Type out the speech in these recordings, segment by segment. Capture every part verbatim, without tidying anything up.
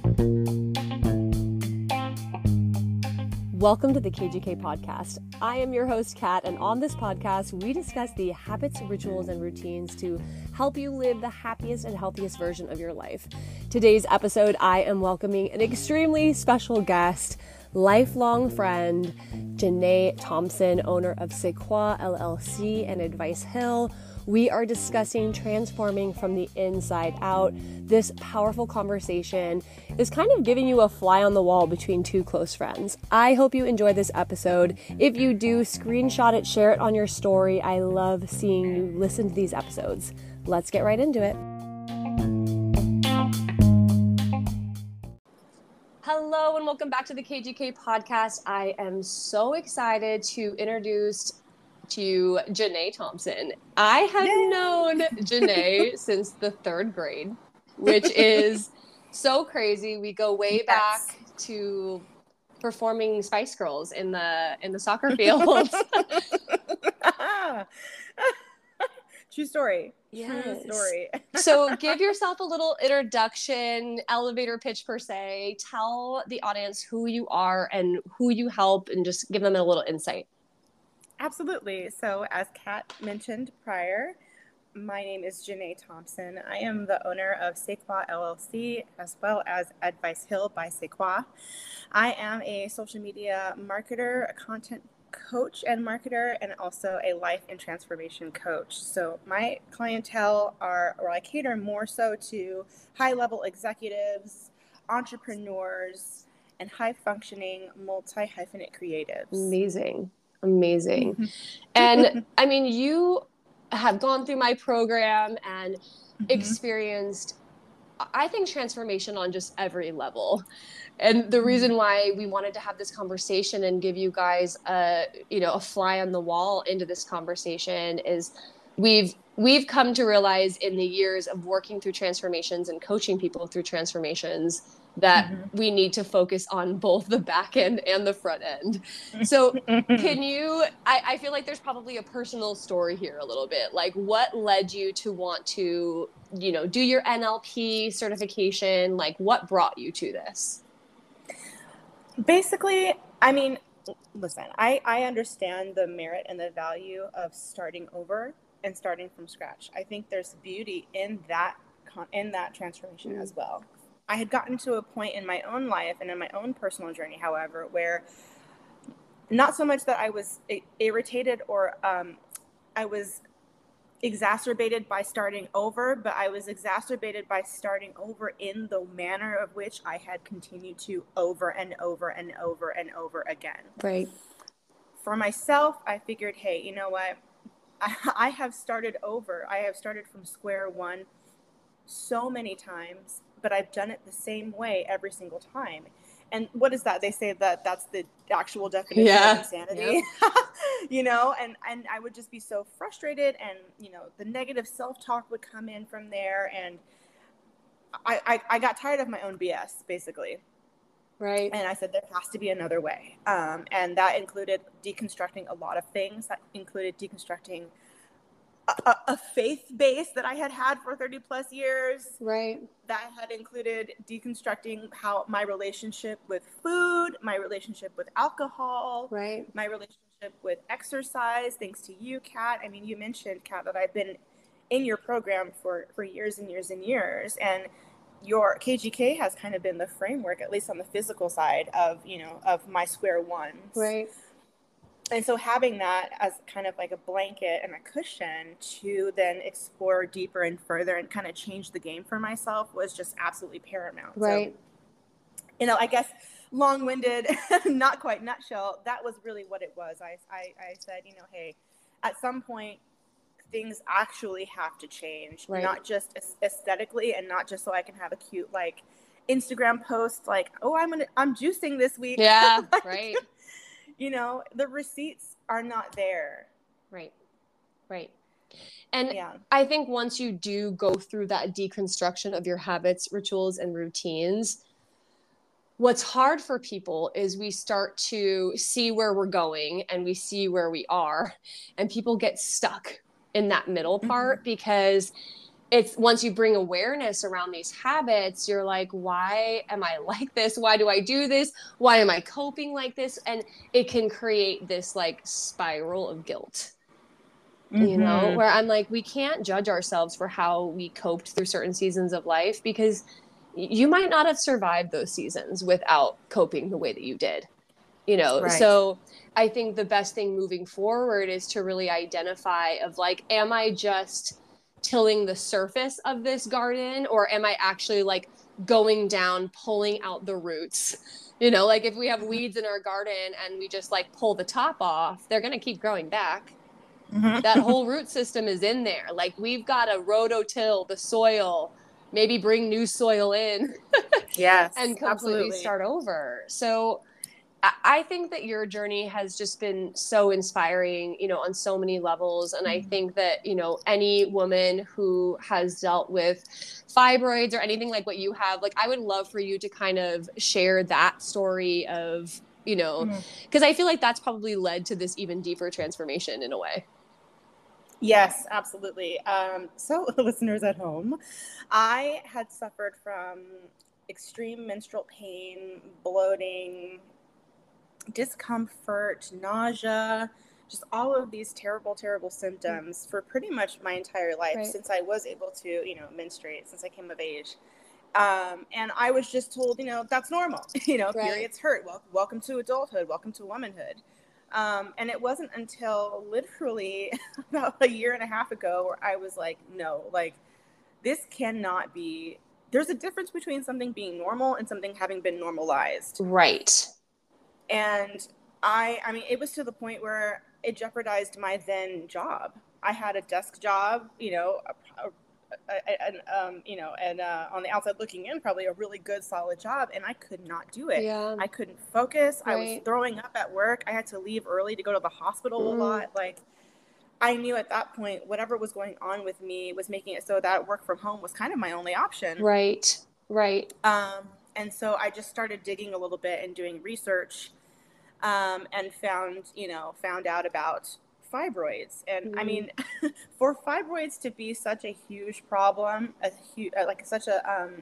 Welcome to the K G K podcast. I am your host, Kat, and on this podcast, we discuss the habits, rituals, and routines to help you live the happiest and healthiest version of your life. Today's episode, I am welcoming an extremely special guest, lifelong friend, Janae Thompson, owner of C'est Quoi L L C and Advice Hill. We are discussing transforming from the inside out. This powerful conversation is kind of giving you a fly on the wall between two close friends. I hope you enjoy this episode. If you do, screenshot it, share it on your story. I love seeing you listen to these episodes. Let's get right into it. Hello and welcome back to the K G K podcast. I am so excited to introduce to you Janae Thompson. I have Yay! known Janae since the third grade, which is so crazy. We go way yes. back to performing Spice Girls in the in the soccer fields. True story. Yes. True story. So give yourself a little introduction, elevator pitch per se. Tell the audience who you are and who you help, and just give them a little insight. Absolutely. So as Kat mentioned prior, my name is Janae Thompson. I am the owner of C'est Quoi L L C as well as Advice Hill by C'est Quoi. I am a social media marketer, a content coach and marketer, and also a life and transformation coach. So my clientele are, or I cater more so to high-level executives, entrepreneurs, and high-functioning multi-hyphenate creatives. Amazing. Amazing. And I mean, you have gone through my program and mm-hmm. experienced, I think, transformation on just every level. And the reason why we wanted to have this conversation and give you guys a, you know, a fly on the wall into this conversation is we've we've come to realize in the years of working through transformations and coaching people through transformations that mm-hmm. we need to focus on both the back end and the front end. So can you, I, I feel like there's probably a personal story here a little bit. Like, what led you to want to, you know, do your N L P certification? Like, what brought you to this? Basically, I mean, listen, I, I understand the merit and the value of starting over and starting from scratch. I think there's beauty in that, in that transformation mm-hmm. as well. I had gotten to a point in my own life and in my own personal journey, however, where not so much that I was irritated or um, I was exacerbated by starting over, but I was exacerbated by starting over in the manner of which I had continued to over and over and over and over again. Right. For myself, I figured, hey, you know what? I, I have started over. I have started from square one so many times, but I've done it the same way every single time. And what is that? They say that that's the actual definition yeah. of insanity, yep. you know, and, and I would just be so frustrated, and, you know, the negative self-talk would come in from there. And I, I, I got tired of my own B S, basically. Right. And I said, there has to be another way. Um, and that included deconstructing a lot of things. That included deconstructing A, a faith base that I had had for thirty plus years. Right. That had included deconstructing how my relationship with food, my relationship with alcohol, right. my relationship with exercise, thanks to you, Kat. I mean, you mentioned, Kat, that I've been in your program for, for years and years and years. And your K G K has kind of been the framework, at least on the physical side of, you know, of my square ones. Right. And so having that as kind of like a blanket and a cushion to then explore deeper and further and kind of change the game for myself was just absolutely paramount. Right. So, you know, I guess long-winded, not quite nutshell, that was really what it was. I, I, I said, you know, hey, at some point, things actually have to change, right. not just aesthetically and not just so I can have a cute, like, Instagram post, like, oh, I'm gonna, I'm juicing this week. Yeah, like, right. You know, the receipts are not there. Right, right. And yeah. I think once you do go through that deconstruction of your habits, rituals, and routines, what's hard for people is we start to see where we're going and we see where we are, and people get stuck in that middle part mm-hmm. because it's once you bring awareness around these habits, you're like, why am I like this? Why do I do this? Why am I coping like this? And it can create this like spiral of guilt, mm-hmm. you know, where I'm like, we can't judge ourselves for how we coped through certain seasons of life, because you might not have survived those seasons without coping the way that you did, you know? Right. So I think the best thing moving forward is to really identify of like, am I just tilling the surface of this garden, or am I actually like going down, pulling out the roots? You know, like if we have weeds in our garden and we just like pull the top off, they're going to keep growing back. Mm-hmm. That whole root system is in there. Like we've got to rototill the soil, maybe bring new soil in. Yes, and completely absolutely. start over. So I think that your journey has just been so inspiring, you know, on so many levels. And I think that, you know, any woman who has dealt with fibroids or anything like what you have, like, I would love for you to kind of share that story of, you know, because mm. I feel like that's probably led to this even deeper transformation in a way. Yes, absolutely. Um, so listeners at home, I had suffered from extreme menstrual pain, bloating, discomfort, nausea, just all of these terrible, terrible symptoms for pretty much my entire life, right. since I was able to, you know, menstruate, since I came of age. Um, and I was just told, you know, that's normal, you know, right. periods hurt. Well, welcome to adulthood. Welcome to womanhood. Um, and it wasn't until literally about a year and a half ago where I was like, no, like this cannot be, there's a difference between something being normal and something having been normalized. Right. And I, I mean, it was to the point where it jeopardized my then job. I had a desk job, you know, a, a, and, um, you know, and uh, on the outside looking in, probably a really good, solid job. And I could not do it. Yeah. I couldn't focus. Right. I was throwing up at work. I had to leave early to go to the hospital mm. a lot. Like, I knew at that point, whatever was going on with me was making it so that work from home was kind of my only option. Right. Right. Um, and so I just started digging a little bit and doing research, um, and found, you know, found out about fibroids. And mm. I mean, for fibroids to be such a huge problem, a huge, like such a, um,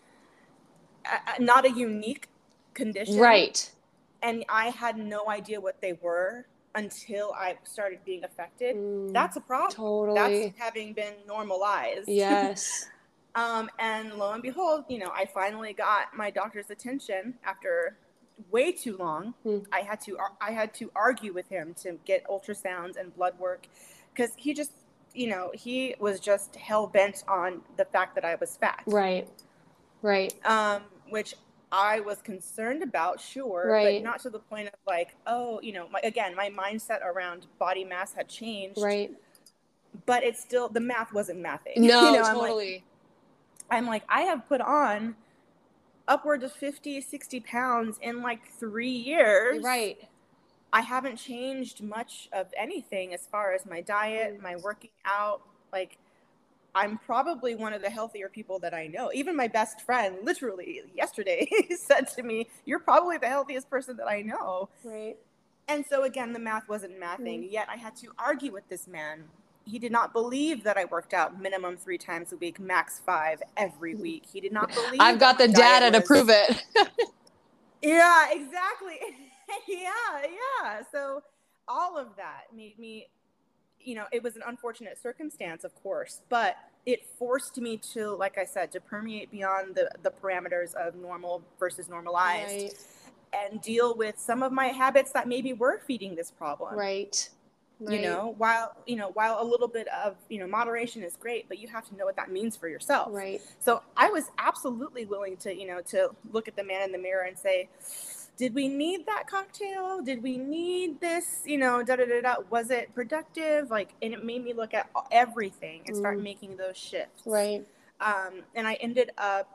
a, not a unique condition. Right. And I had no idea what they were until I started being affected. Mm, that's a problem. Totally. That's having been normalized. Yes. um, and lo and behold, you know, I finally got my doctor's attention after way too long. Mm. I had to, I had to argue with him to get ultrasounds and blood work, because he just, you know, he was just hell bent on the fact that I was fat. Right. Right. Um, which I was concerned about, sure, right. but not to the point of like, oh, you know, my, again, my mindset around body mass had changed. Right. But it's still, the math wasn't mathing. No, you know, totally. I'm like, I'm like, I have put on upwards of fifty, sixty pounds in like three years. Right. I haven't changed much of anything as far as my diet, mm. my working out. Like, I'm probably one of the healthier people that I know. Even my best friend, literally yesterday, said to me, you're probably the healthiest person that I know. Right. And so again, the math wasn't mathing. Mm. Yet I had to argue with this man. He did not believe that I worked out minimum three times a week, max five every week. He did not believe. I've got the data was... to prove it. Yeah, exactly. yeah, yeah. So all of that made me, you know, it was an unfortunate circumstance, of course, but it forced me to, like I said, to permeate beyond the, the parameters of normal versus normalized, right. and deal with some of my habits that maybe were feeding this problem. Right. Right. You know, while, you know, while a little bit of, you know, moderation is great, but you have to know what that means for yourself. Right. So I was absolutely willing to, you know, to look at the man in the mirror and say, did we need that cocktail? Did we need this, you know, da da da da? Was it productive? Like, and it made me look at everything and start mm. making those shifts. Right. Um, and I ended up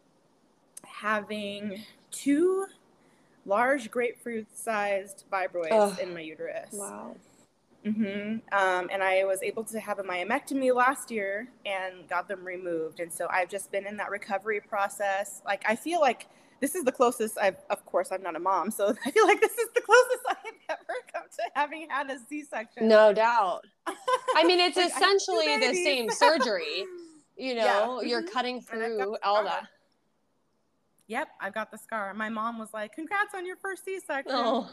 having two large grapefruit-sized fibroids oh. in my uterus. Wow. Mm-hmm. Um, and I was able to have a myomectomy last year and got them removed. And so I've just been in that recovery process. Like, I feel like this is the closest I've, of course, I'm not a mom, so I feel like this is the closest I've ever come to having had a C-section. No doubt. I mean, it's like, essentially the same surgery. you Yeah. know, you're Mm-hmm. cutting And I've got through the all scar. that. Yep, I've got the scar. My mom was like, "Congrats on your first C-section." Oh,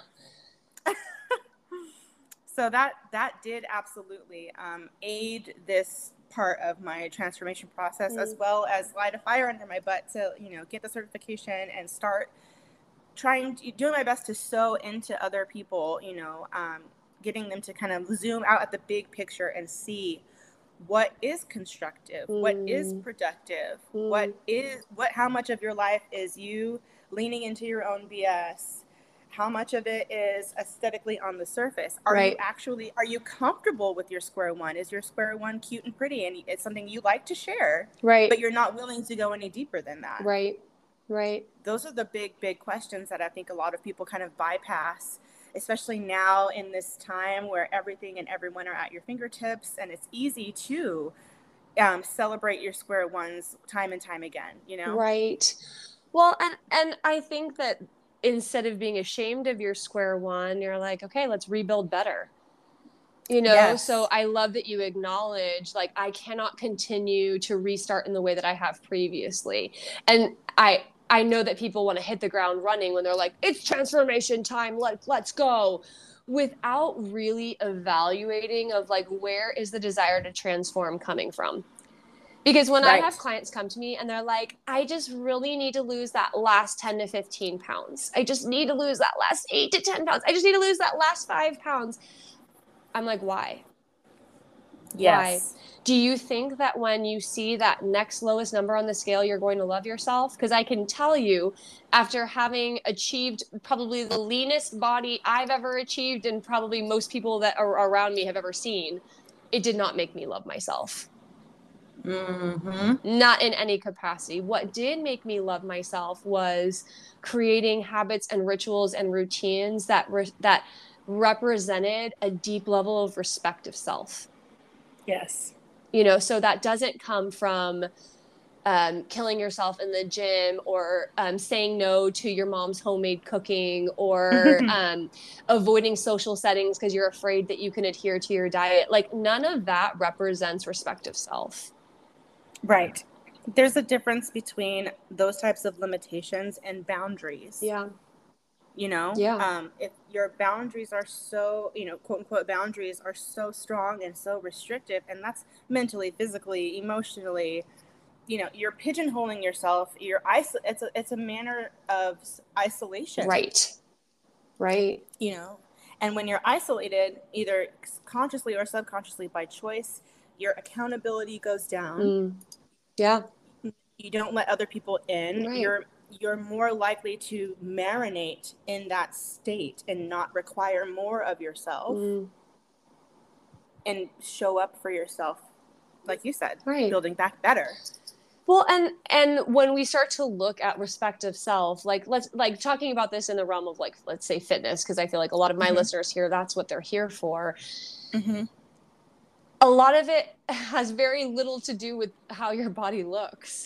So that that did absolutely um, aid this part of my transformation process, mm. as well as light a fire under my butt to, you know, get the certification and start trying to doing my best to sew into other people, you know, um, getting them to kind of zoom out at the big picture and see what is constructive, Mm. what is productive, Mm. what is what how much of your life is you leaning into your own B S, how much of it is aesthetically on the surface. Are right. you actually are you comfortable with your square one? Is your square one cute and pretty and it's something you like to share, right, but you're not willing to go any deeper than that? right, right. Those are the big big questions that I think a lot of people kind of bypass, especially now in this time where everything and everyone are at your fingertips, and it's easy to um, celebrate your square ones time and time again, you know? Right. Well, and and I think that instead of being ashamed of your square one, you're like, okay, let's rebuild better. You know, so Yes. I love that you acknowledge, like, I cannot continue to restart in the way that I have previously. And I I know that people want to hit the ground running when they're like, it's transformation time, let, let's go, without really evaluating of like, where is the desire to transform coming from? Because when I have Right. clients come to me and they're like, I just really need to lose that last ten to fifteen pounds. I just need to lose that last eight to ten pounds. I just need to lose that last five pounds. I'm like, why? Why? Yes. Do you think that when you see that next lowest number on the scale, you're going to love yourself? Because I can tell you, after having achieved probably the leanest body I've ever achieved, and probably most people that are around me have ever seen, it did not make me love myself. Mm-hmm. Not in any capacity. What did make me love myself was creating habits and rituals and routines that re- that represented a deep level of respect of self. Yes. You know, so that doesn't come from um, killing yourself in the gym, or um, saying no to your mom's homemade cooking, or um, avoiding social settings because you're afraid that you can adhere to your diet. Like, none of that represents respect of self. Right. There's a difference between those types of limitations and boundaries. Yeah. You know, Yeah. um, if your boundaries are so, you know, quote unquote boundaries are so strong and so restrictive, and that's mentally, physically, emotionally, you know, you're pigeonholing yourself. You're iso- It's a it's a manner of isolation. Right. Right. You know, and when you're isolated, either consciously or subconsciously by choice, your accountability goes down. Mm. Yeah. You don't let other people in. Right. You're you're more likely to marinate in that state and not require more of yourself, Mm. and show up for yourself, like you said, Right. building back better. Well, and and when we start to look at respect of self, like let's like talking about this in the realm of like, let's say fitness, because I feel like a lot of my Mm-hmm. listeners here, that's what they're here for. Mm-hmm. A lot of it has very little to do with how your body looks.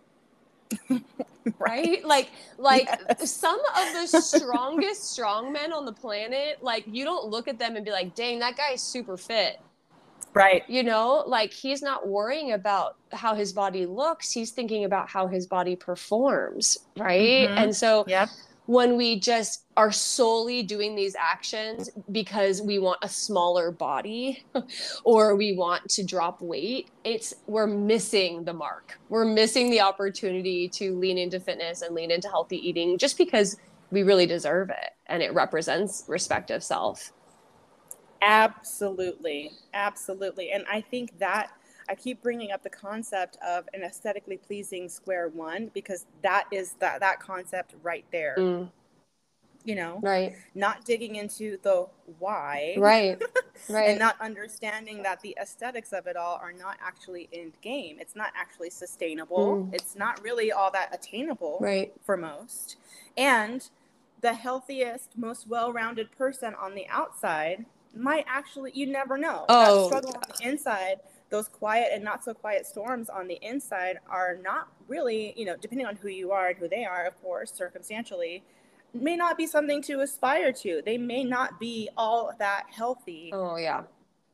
Right? Like, like Yes. some of the strongest strongmen on the planet, like, you don't look at them and be like, dang, that guy's super fit. Right. You know, like, he's not worrying about how his body looks. He's thinking about how his body performs. Right. Mm-hmm. And so Yep. when we just are solely doing these actions because we want a smaller body or we want to drop weight, it's we're missing the mark. We're missing the opportunity to lean into fitness and lean into healthy eating just because we really deserve it and it represents respect of self. Absolutely. Absolutely. And I think that I keep bringing up the concept of an aesthetically pleasing square one, because that is that, that concept right there. Mm. You know, Right. Not digging into the why. Right. Right. And not understanding that the aesthetics of it all are not actually end game. It's not actually sustainable. Mm. It's not really all that attainable. Right. For most. And the healthiest, most well-rounded person on the outside might actually, you never know. Oh. That struggle on the inside, those quiet and not so quiet storms on the inside are not really, you know, depending on who you are and who they are, of course, circumstantially, may not be something to aspire to. They may not be all that healthy. Oh, yeah.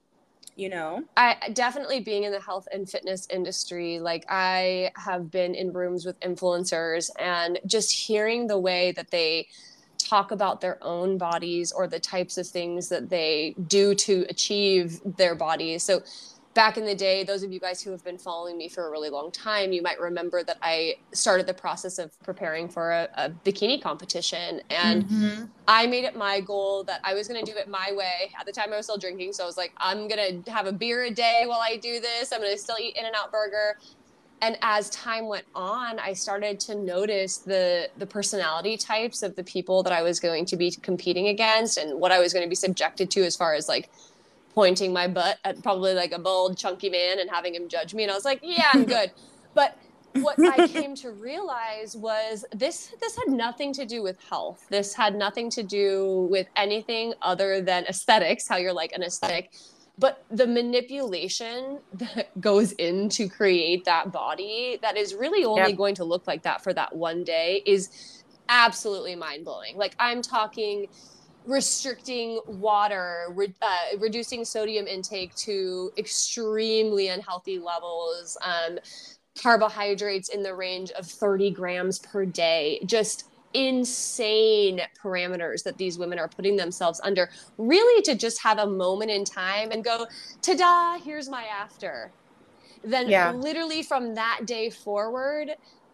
you know? I definitely being in the health and fitness industry, like I have been in rooms with influencers and just hearing the way that they talk about their own bodies or the types of things that they do to achieve their bodies. So back in the day, those of you guys who have been following me for a really long time, you might remember that I started the process of preparing for a, a bikini competition. And Mm-hmm. I made it my goal that I was going to do it my way. At the time I was still drinking. So I was like, I'm going to have a beer a day while I do this. I'm going to still eat In-N-Out Burger. And as time went on, I started to notice the the personality types of the people that I was going to be competing against and what I was going to be subjected to as far as like pointing my butt at probably like a bald, chunky man and having him judge me. And I was like, yeah, I'm good. But what I came to realize was this this had nothing to do with health. This had nothing to do with anything other than aesthetics, how you're like an aesthetic. But the manipulation that goes in to create that body that is really only Yep. going to look like that for that one day is absolutely mind-blowing. Like I'm talking restricting water, re- uh, reducing sodium intake to extremely unhealthy levels, um, carbohydrates in the range of thirty grams per day, just insane parameters that these women are putting themselves under, really to just have a moment in time and go, ta-da, here's my after. Then Yeah. literally from that day forward,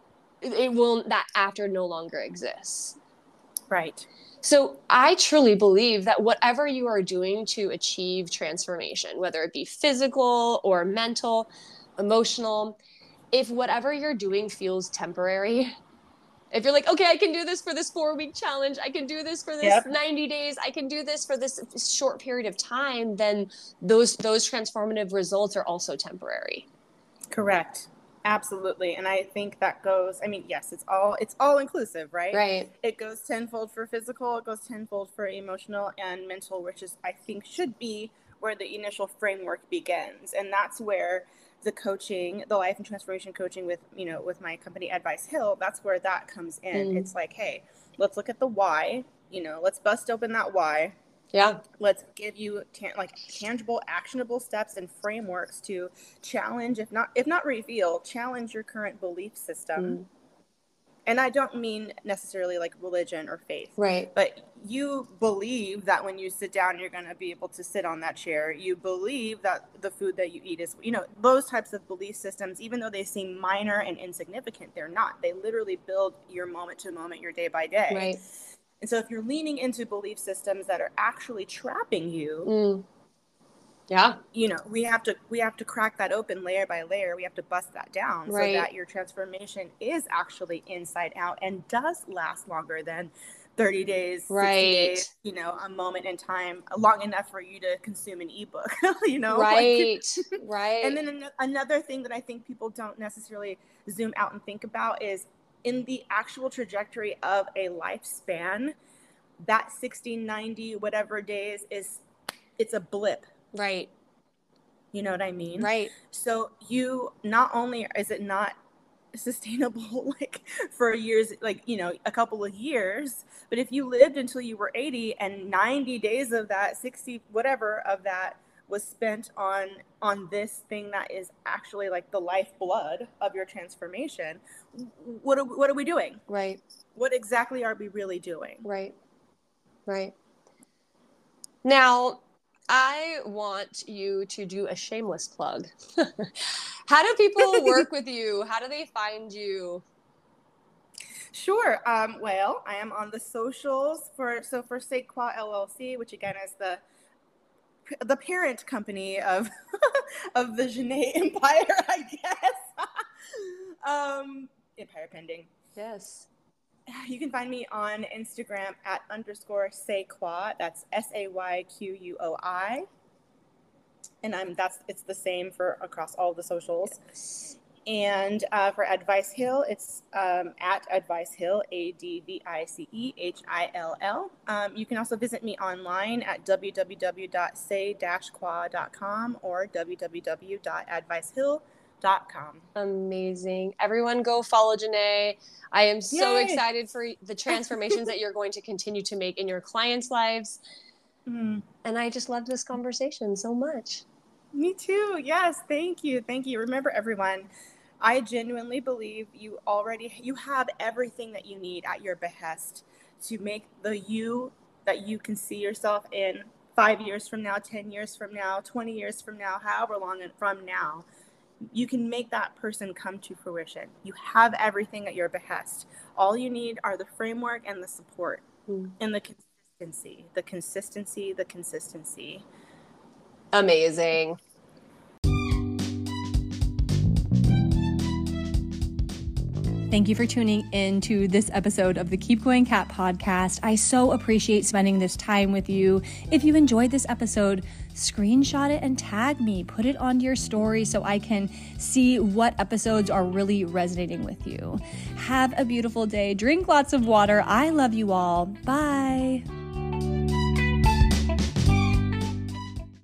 it will, that after no longer exists. Right. So I truly believe that whatever you are doing to achieve transformation, whether it be physical or mental, emotional, if whatever you're doing feels temporary, if you're like, okay, I can do this for this four week challenge, I can do this for this Yep. ninety days, I can do this for this short period of time, then those those transformative results are also temporary. Correct. Absolutely. And I think that goes, I mean, yes, it's all it's all inclusive, right? Right. It goes tenfold for physical, it goes tenfold for emotional and mental, which is I think should be where the initial framework begins. And that's where the coaching, the life and transformation coaching with, you know, with my company Advice Hill, that's where that comes in. Mm. It's like, hey, let's look at the why, you know, let's bust open that why. Yeah. Let's give you ta- like tangible, actionable steps and frameworks to challenge, if not if not reveal, challenge your current belief system. Mm. And I don't mean necessarily like religion or faith, right? But you believe that when you sit down, you're going to be able to sit on that chair. You believe that the food that you eat is, you know, those types of belief systems, even though they seem minor and insignificant, they're not. They literally build your moment to moment, your day by day. Right. And so if you're leaning into belief systems that are actually trapping you, mm. yeah, you know, we have to we have to crack that open layer by layer. We have to bust that down right. so that your transformation is actually inside out and does last longer than thirty days, right. sixty days, you know, a moment in time, long enough for you to consume an ebook, you know? Right, like, right. And then an- another thing that I think people don't necessarily zoom out and think about is in the actual trajectory of a lifespan, that sixty, ninety, whatever days is, it's a blip. Right. You know what I mean? Right. So you, not only is it not sustainable like for years, like, you know, a couple of years, but if you lived until you were eighty and ninety days of that, sixty, whatever of that was spent on, on this thing that is actually like the lifeblood of your transformation, what are, what are we doing? Right. What exactly are we really doing? Right. Right. Now, I want you to do a shameless plug. How do people work with you? How do they find you? Sure. Um, well, I am on the socials for, so for Sequa L L C, which again is the the parent company of of the Janae Empire, I guess. um, Empire Pending. Yes. You can find me on Instagram at underscore Sayqui. That's S A Y Q U O I. And I'm that's it's the same for across all the socials. Yes. And uh, for Advice Hill, it's um, at Advice Hill, A D V I C E H I L L. Um, you can also visit me online at w w w dot say dash qua dot com or w w w dot advice hill dot com. Amazing. Everyone go follow Janae. I am so Yay! excited for the transformations that you're going to continue to make in your clients' lives. Mm. And I just loved this conversation so much. Me too. Yes. Thank you. Thank you. Remember, everyone, I genuinely believe you already, you have everything that you need at your behest to make the you that you can see yourself in five years from now, ten years from now, twenty years from now, however long from now. You can make that person come to fruition. You have everything at your behest. All you need are the framework and the support mm. and the consistency, the consistency, the consistency. Amazing. Thank you for tuning in to this episode of the Keep Going Kat podcast. I so appreciate spending this time with you. If you enjoyed this episode, screenshot it and tag me. Put it onto your story so I can see what episodes are really resonating with you. Have a beautiful day. Drink lots of water. I love you all. Bye.